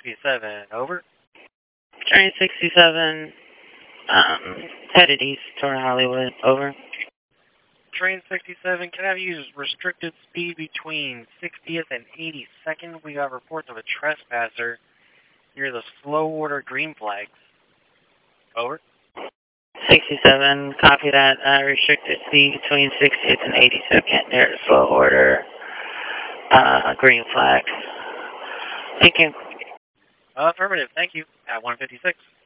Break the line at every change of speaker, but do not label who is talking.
67, over.
Train 67, headed east toward Hollywood, over.
Train 67, can I have you use restricted speed between 60th and 82nd? We got reports of a trespasser near the slow order green flags. Over.
67, copy that. Restricted speed between 60th and 82nd near the slow order green flags. Thank you.
Affirmative, thank you. At 156.